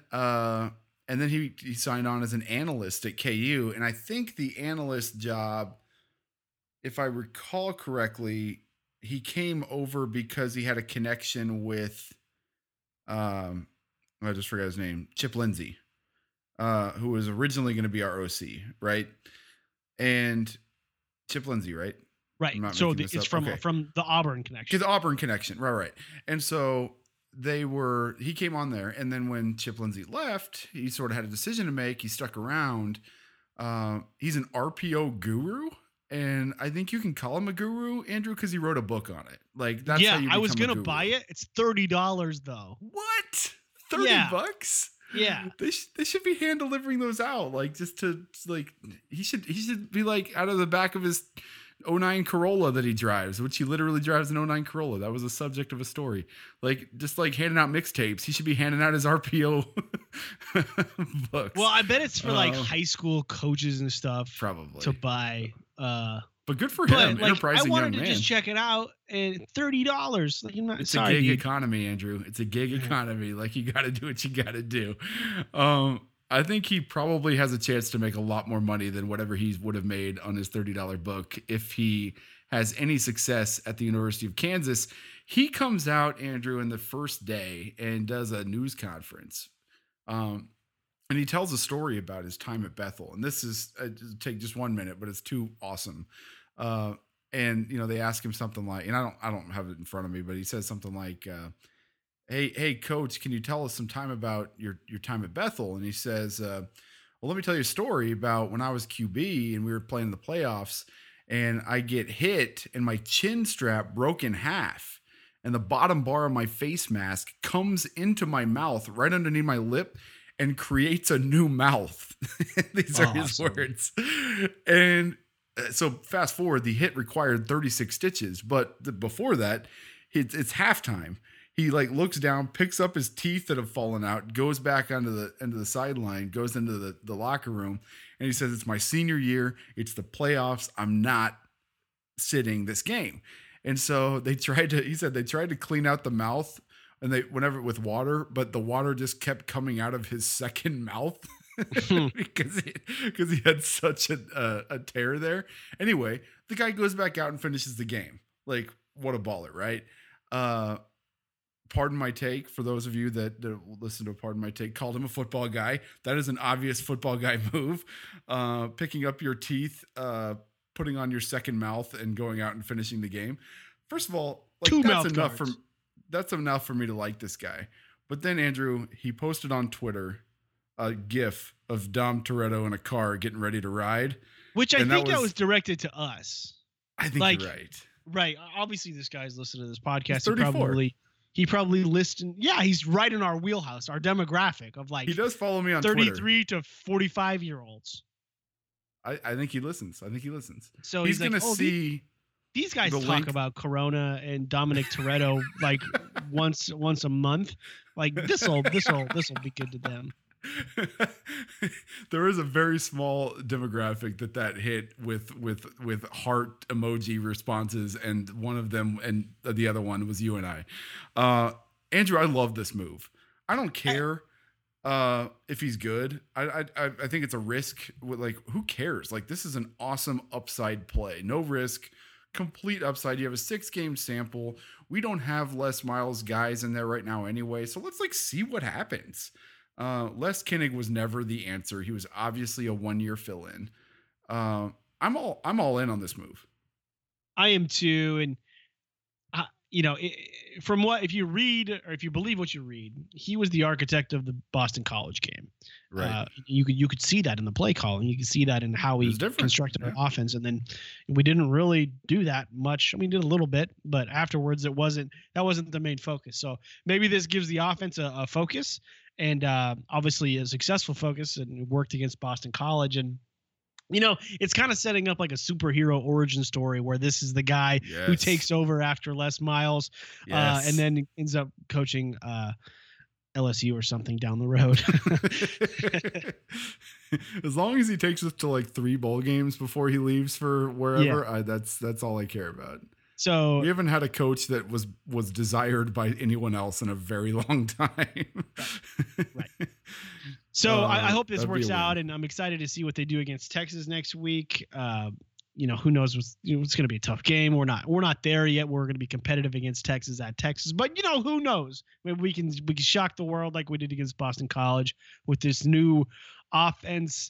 B: he signed on as an analyst at KU. And I think the analyst job, if I recall correctly, he came over because he had a connection with I just forgot his name, Chip Lindsey, who was originally going to be our OC, right? And Chip Lindsey, right?
C: Right.
B: I'm not
C: So
B: making this
C: it's
B: up.
C: from
B: Okay.
C: from the Auburn connection.
B: Because Auburn connection, right. And so he came on there, and then when Chip Lindsey left, he sort of had a decision to make. He stuck around. He's an RPO guru, and I think you can call him a guru, Andrew, because he wrote a book on it. Like that's how you
C: I was
B: become a
C: gonna
B: guru.
C: buy it. It's $30 though.
B: What? $30?
C: Yeah.
B: They should be hand delivering those out, like just to like he should be like out of the back of his 09 Corolla that he drives, which he literally drives an 09 Corolla. That was the subject of a story. Like just like handing out mixtapes, he should be handing out his RPO books.
C: Well, I bet it's for like high school coaches and stuff
B: probably
C: to buy.
B: but good for
C: But
B: him,
C: like, I
B: enterprising
C: wanted
B: young
C: to
B: man.
C: just check it out, and $30. Like,
B: It's
C: sorry,
B: a gig
C: dude.
B: economy, Andrew. It's a gig economy. Like you got to do what you got to do. I think he probably has a chance to make a lot more money than whatever he would have made on his $30 book if he has any success at the University of Kansas. He comes out, Andrew, in the first day and does a news conference. And he tells a story about his time at Bethel. And this is take just 1 minute, but it's too awesome. And they ask him something like, and I don't have it in front of me, but he says something like, Hey, coach, can you tell us some time about your time at Bethel? And he says, well, let me tell you a story about when I was QB and we were playing the playoffs, and I get hit and my chin strap broke in half, and the bottom bar of my face mask comes into my mouth right underneath my lip and creates a new mouth. These are his
C: Awesome.
B: words. And so fast forward, the hit required 36 stitches, but before that, it's halftime. He like looks down, picks up his teeth that have fallen out, goes back onto the sideline, goes into the locker room, and he says, "It's my senior year. It's the playoffs. I'm not sitting this game." And so they tried to clean out the mouth, and with water, but the water just kept coming out of his second mouth because he had such a tear there. Anyway, the guy goes back out and finishes the game. Like, what a baller, right? Pardon my take, for those of you that listen to Pardon My Take, called him a football guy. That is an obvious football guy move. Picking up your teeth, putting on your second mouth, and going out and finishing the game. First of all, like that's enough for me to like this guy. But then Andrew, he posted on Twitter a GIF of Dom Toretto in a car getting ready to ride.
C: Which I think that was directed to us.
B: I think you're right.
C: Right. Obviously, this guy's listening to this podcast.
B: He's 34.
C: He probably listened. Yeah, he's right in our wheelhouse, our demographic of like
B: he does follow me on
C: 33
B: Twitter.
C: to 45-year-olds.
B: I think he listens.
C: So
B: he's
C: like,
B: gonna see.
C: These guys
B: the
C: talk
B: link.
C: about Corona and Dominic Toretto like once a month. Like this'll be good to them.
B: There is a very small demographic that hit with heart emoji responses, and one of them and the other one was you and I. Andrew, I love this move. I don't care if he's good. I think it's a risk. Like, who cares? Like, this is an awesome upside play. No risk, complete upside. You have a 6-game sample. We don't have Les Miles guys in there right now anyway, so let's like see what happens. Les Kinnig was never the answer. He was obviously a 1-year fill-in. I'm all in on this move.
C: I am too, and from what, if you read or if you believe what you read, he was the architect of the Boston College game.
B: Right.
C: You could see that in the play calling. You could see that in how we constructed our offense. And then we didn't really do that much. I mean, did a little bit, but afterwards that wasn't the main focus. So maybe this gives the offense a focus, and obviously a successful focus, and worked against Boston College. And it's kind of setting up like a superhero origin story where this is the guy who takes over after Les Miles, and then ends up coaching LSU or something down the road.
B: As long as he takes us to like 3 bowl games before he leaves for wherever, that's all I care about.
C: So
B: we haven't had a coach that was desired by anyone else in a very long time.
C: Right. So I hope this works out, and I'm excited to see what they do against Texas next week. Who knows? It's going to be a tough game. We're not there yet. We're going to be competitive against Texas at Texas, but who knows? Maybe we can shock the world like we did against Boston College with this new offense.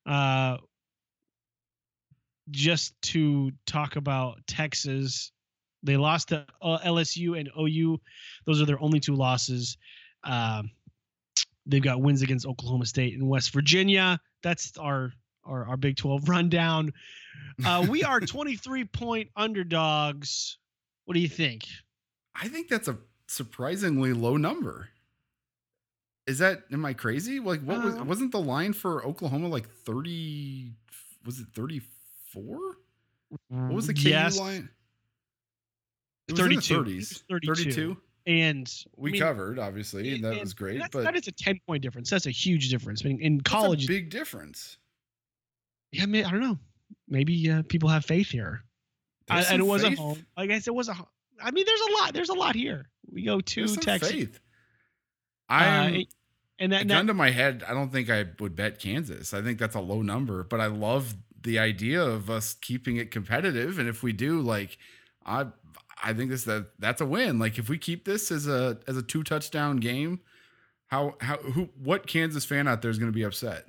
C: Just to talk about Texas, they lost to LSU and OU. Those are their only 2 losses. They've got wins against Oklahoma State and West Virginia. That's our Big 12 rundown. We are 23-point underdogs. What do you think?
B: I think that's a surprisingly low number. Am I crazy? Like, wasn't the line for Oklahoma like 30? Was it 34? What was the KU line? It was
C: 32.
B: In the 30s. 32.
C: And
B: we covered, obviously, and that was great. But
C: that is a 10-point difference. That's a huge difference. I mean, in college,
B: that's a big difference.
C: Yeah, I mean, I don't know. Maybe people have faith here. And it was a home. Like I said, it was a. I mean, there's a lot here. We go to Texas. Faith.
B: And that gun to my head, I don't think I would bet Kansas. I think that's a low number, but I love the idea of us keeping it competitive. And if we do, like, I think that's a win. Like, if we keep this as a 2-touchdown game, what Kansas fan out there is going to be upset?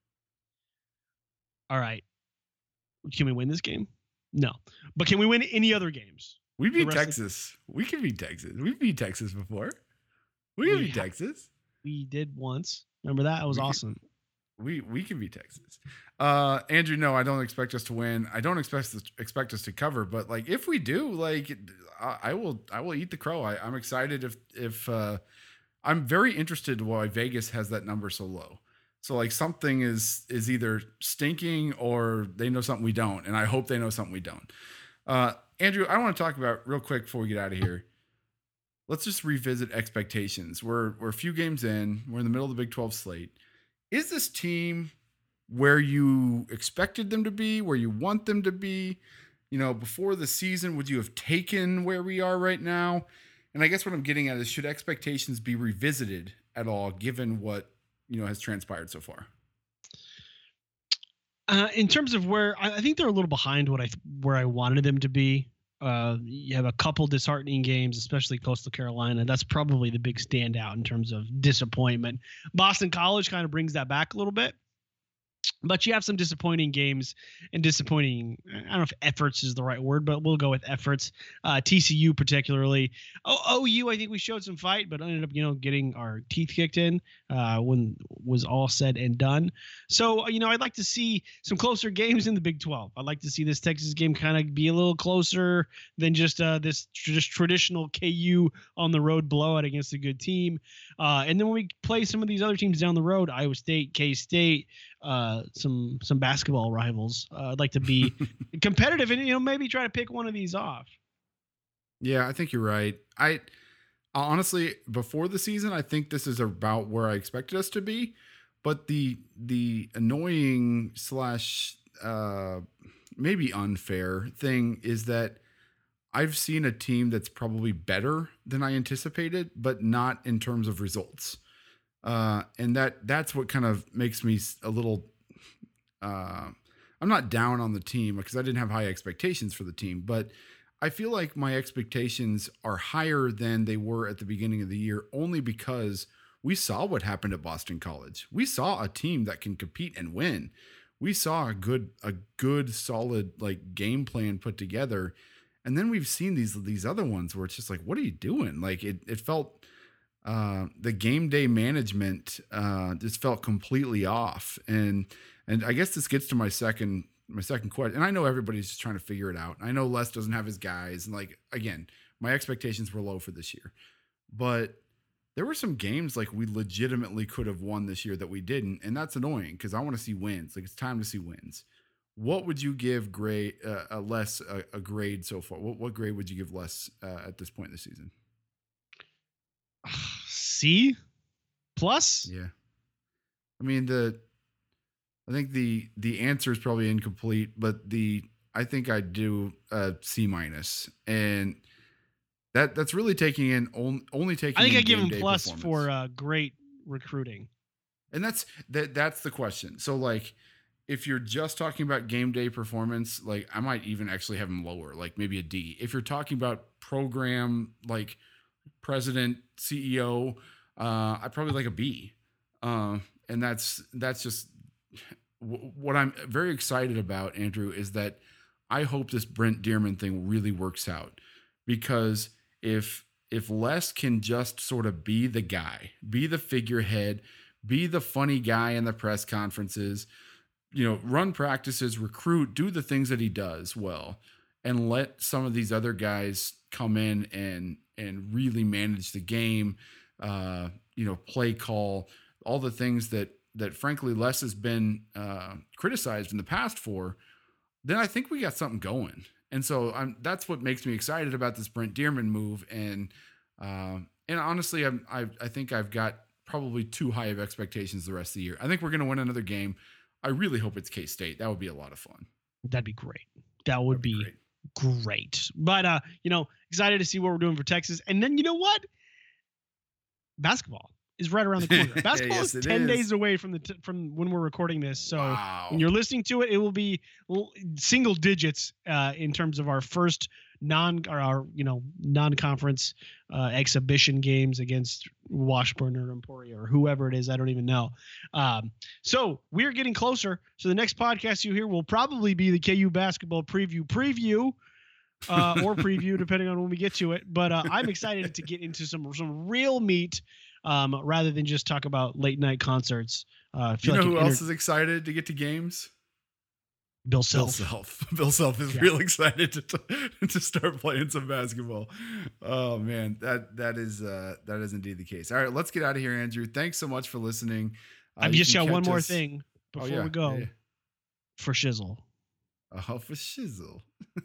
C: All right. Can we win this game? No. But can we win any other games?
B: We beat Texas. We can beat Texas. We beat Texas before. We beat Texas.
C: We did once. Remember that? It was awesome.
B: We can beat Texas. Andrew, no, I don't expect us to win. I don't expect us to cover, but like if we do, like I will eat the crow. I'm excited if I'm very interested why Vegas has that number so low. So like something is either stinking or they know something we don't, and I hope they know something we don't. Andrew, I want to talk about real quick before we get out of here. Let's just revisit expectations. We're a few games in. We're in the middle of the Big 12 slate. Is this team where you expected them to be, where you want them to be? Before the season, would you have taken where we are right now? And I guess what I'm getting at is, should expectations be revisited at all, given what has transpired so far?
C: In terms of where I think they're a little behind where I wanted them to be. You have a couple disheartening games, especially Coastal Carolina. That's probably the big standout in terms of disappointment. Boston College kind of brings that back a little bit. But you have some disappointing games and disappointing, I don't know if efforts is the right word, but we'll go with efforts. TCU particularly. OU, I think we showed some fight, but ended up, getting our teeth kicked in when was all said and done. So, I'd like to see some closer games in the Big 12. I'd like to see this Texas game kind of be a little closer than just this traditional KU on the road blowout against a good team. And then when we play some of these other teams down the road, Iowa State, K-State, some basketball rivals. I'd like to be competitive and maybe try to pick one of these off.
B: Yeah, I think you're right. I honestly, before the season, I think this is about where I expected us to be. But the annoying / maybe unfair thing is that I've seen a team that's probably better than I anticipated, but not in terms of results. And that's what kind of makes me a little, I'm not down on the team because I didn't have high expectations for the team, but I feel like my expectations are higher than they were at the beginning of the year, only because we saw what happened at Boston College. We saw a team that can compete and win. We saw a good, solid like game plan put together. And then we've seen these other ones where it's just like, what are you doing? Like it felt, the game day management just felt completely off. And I guess this gets to my second question. And I know everybody's just trying to figure it out. I know Les doesn't have his guys. And like, again, my expectations were low for this year, but there were some games like we legitimately could have won this year that we didn't. And that's annoying because I want to see wins. Like it's time to see wins. What would you give Les a grade so far? What grade would you give Les at this point in the season?
C: C plus.
B: Yeah. I mean, I think the answer is probably incomplete, but I think I'd do a C minus, and that's really taking in only taking.
C: I think
B: I
C: give him plus for great recruiting,
B: and that's the question. So like, if you're just talking about game day performance, like I might even actually have him lower, like maybe a D. If you're talking about program, like president, CEO, I'd probably like a B. And that's just what I'm very excited about, Andrew, is that I hope this Brent Dearmon thing really works out, because if Les can just sort of be the guy, be the figurehead, be the funny guy in the press conferences, run practices, recruit, do the things that he does well, and let some of these other guys come in and really manage the game, play call, all the things that frankly Les has been criticized in the past for, then I think we got something going. And so that's what makes me excited about this Brent Dearmon move. And honestly, I think I've got probably too high of expectations the rest of the year. I think we're going to win another game. I really hope it's K-State. That would be a lot of fun.
C: That'd be great. That would be great. But, excited to see what we're doing for Texas. And then, you know what? Basketball is right around the corner. Basketball is 10 days away from when we're recording this. So when you're listening to it, it will be single digits in terms of our first non-conference exhibition games against Washburn or Emporia or whoever it is. I don't even know. So we're getting closer. So the next podcast you hear will probably be the KU basketball preview or preview, depending on when we get to it. But I'm excited to get into some real meat rather than just talk about late night concerts.
B: Who else is excited to get to games?
C: Bill Self.
B: Bill Self is real excited to start playing some basketball. Oh man, that is indeed the case. All right, let's get out of here, Andrew. Thanks so much for listening.
C: I've just got one more thing before we go. Yeah. For Shizzle.
B: Oh, for Shizzle.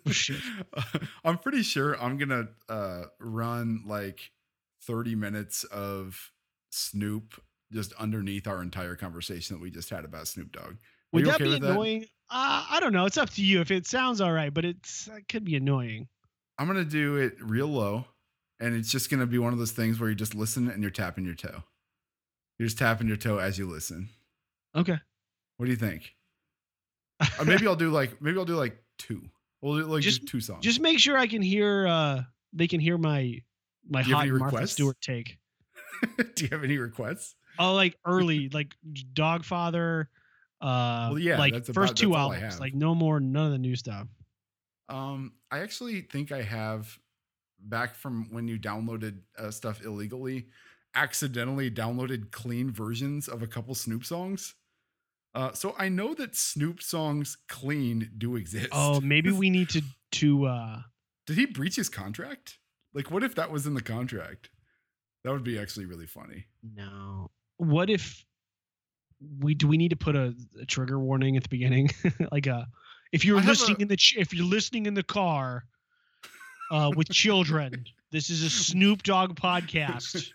B: I'm pretty sure I'm gonna run like 30 minutes of Snoop just underneath our entire conversation that we just had about Snoop Dogg.
C: Would that be annoying? I don't know. It's up to you. If it sounds all right, but it could be annoying.
B: I'm going to do it real low, and it's just going to be one of those things where you just listen and you're tapping your toe. You're just tapping your toe as you listen.
C: Okay.
B: What do you think? Or maybe I'll do like two. We'll do like just 2 songs.
C: Just make sure I can hear. They can hear my hot Martha Stewart take.
B: Do you have any requests?
C: Oh, like early, like Dogfather. Like first 2 albums, like none of the new stuff.
B: I actually think I have, back from when you downloaded stuff illegally, accidentally downloaded clean versions of a couple Snoop songs. So I know that Snoop songs clean do exist.
C: Oh, maybe we need to
B: Did he breach his contract? Like, what if that was in the contract? That would be actually really funny.
C: No. What if we need to put a trigger warning at the beginning, like if you're listening in the car with children, this is a Snoop Dogg podcast.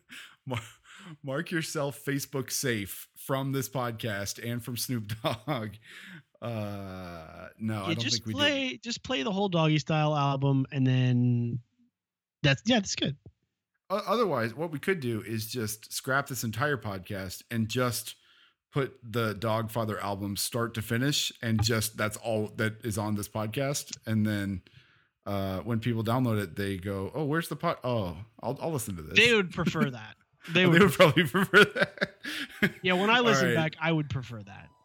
B: Mark yourself Facebook safe from this podcast and from Snoop Dogg. No, I don't think we do.
C: Just play the whole Doggy Style album, and then that's good.
B: Otherwise, what we could do is just scrap this entire podcast and just put the Dogfather album start to finish, and just that's all that is on this podcast. And then when people download it, they go, "Oh, where's the pod? Oh, I'll listen to this."
C: They would prefer that.
B: They would probably prefer that.
C: Yeah, when I listen back, I would prefer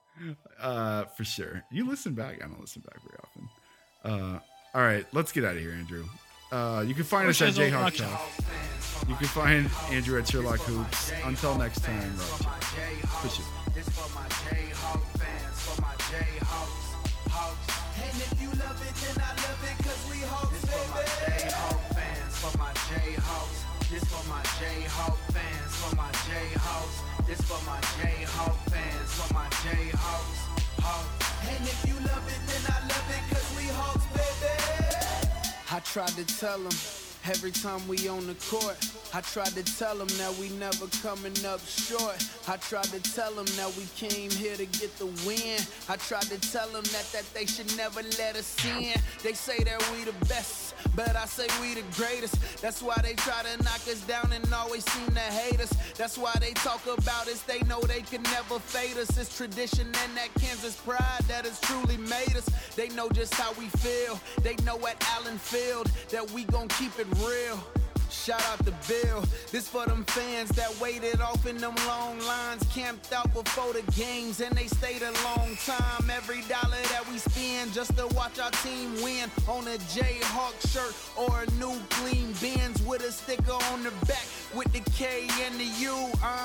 C: that.
B: For sure. You listen back. I don't listen back very often. All right, let's get out of here, Andrew. You can find us at Jayhawk Talk. You can find Andrew at Sherlock Hoops. Until next time, push it.
D: This for my Jayhawk fans, for my Jayhawks. And if you love it, then I love it, cause we Hawks, this for my Jayhawk fans, for my Jayhawks. This for my Jayhawk fans, for my Jayhawks. This for my Jayhawk fans, for my Jayhawks. And if you love it, then I love it, cause we Hawks, baby. I tried to tell them. Every time we on the court, I tried to tell them that we never coming up short. I tried to tell them that we came here to get the win. I tried to tell them that they should never let us in. They say that we the best, but I say we the greatest. That's why they try to knock us down and always seem to hate us. That's why they talk about us, they know they can never fade us. It's tradition and that Kansas pride that has truly made us. They know just how we feel. They know at Allen Field that we gon' keep it real. Shout out to Bill. This for them fans that waited off in them long lines, camped out before the games, and they stayed a long time. Every dollar that we spend just to watch our team win, on a Jayhawk shirt or a new clean Benz with a sticker on the back with the K and the U.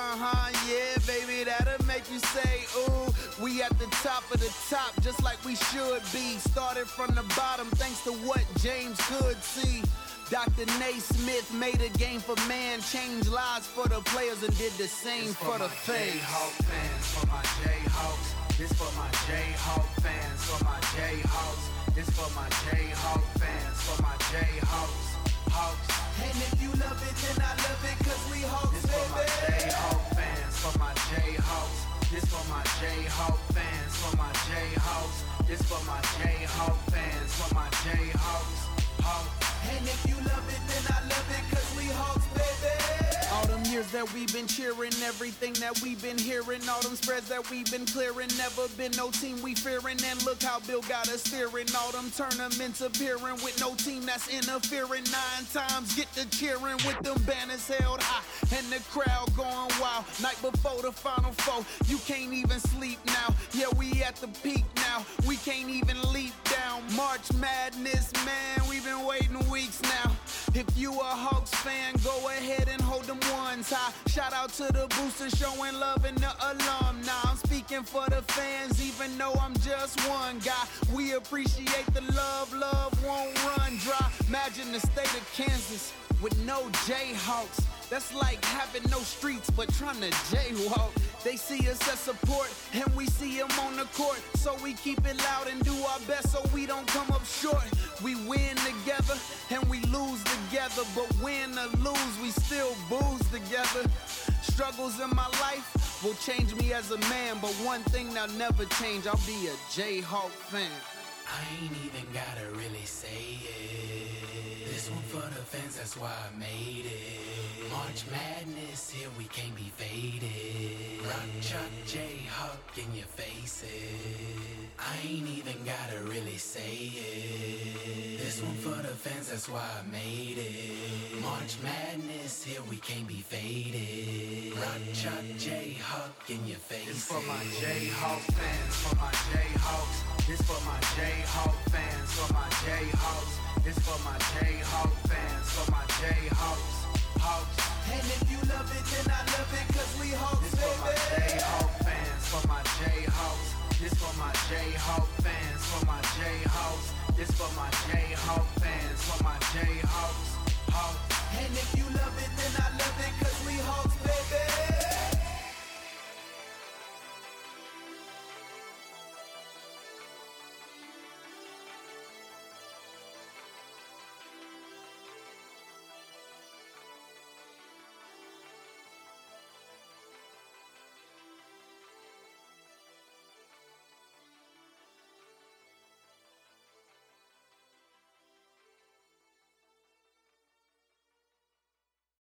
D: Yeah, baby, that'll make you say, ooh. We at the top of the top, just like we should be. Started from the bottom, thanks to what James could see. Dr. Naismith made a game for man, changed lives for the players, and did the same for the fans. Jayhawk fans, for my Jayhawks. This for my Jayhawk fans, for my Jayhawks. This for my Jayhawk fans, for my Jayhawks. And if you love it, then I love it, cause we Hawks, this baby. This for my Jayhawk fans, for my Jayhawks. This for my Jayhawk fans, for my Jayhawks. This for my Jayhawk fans, for my Jayhawks. And if you love it, then I love it, cause we Hawks, baby. All them years that we've been cheering, everything that we've been hearing, all them spreads that we've been clearing, never been no team we fearing, and look how Bill got us steering. All them tournaments appearing with no team that's interfering. 9 times get to cheering with them banners held high, and the crowd going wild. Night before the Final Four, you can't even sleep now. Yeah, we at the peak now, we can't even leap down. March Madness, man, we've been waiting weeks now. If you a Hawks fan, go ahead and hold them ones high. Shout out to the boosters showing love and the alumni. I'm speaking for the fans, even though I'm just one guy. We appreciate the love, love won't run dry. Imagine the state of Kansas with no Jayhawks. That's like having no streets but trying to jaywalk. They see us as support and we see them on the court. So we keep it loud and do our best so we don't come up short. We win together and we lose together. But win or lose, we still booze together. Struggles in my life will change me as a man. But one thing that'll never change, I'll be a Jayhawk fan.
E: I ain't even gotta really say it. This one for the fans, that's why I made it. March Madness, here we can't be faded. Rock, chuck, Jayhawk in your faces. I ain't even gotta really say it. This one for the fans, that's why I made it. March Madness, here we can't be faded. Rock, chuck, Jayhawk in your faces.
D: This for my Jayhawk fans, for my Jayhawks. This for my Jayhawk fans, for my Jayhawks. This for my Jayhawk fans, for my Jayhawks. And if you love it, then I love it, cause we Hawks, this baby. This for my Jayhawk fans, for my Jayhawks. This for my Jayhawk fans, for my Jayhawks. This for my Jayhawk fans, for my Jayhawks. And if you love it, then I love it, cause we Hawks.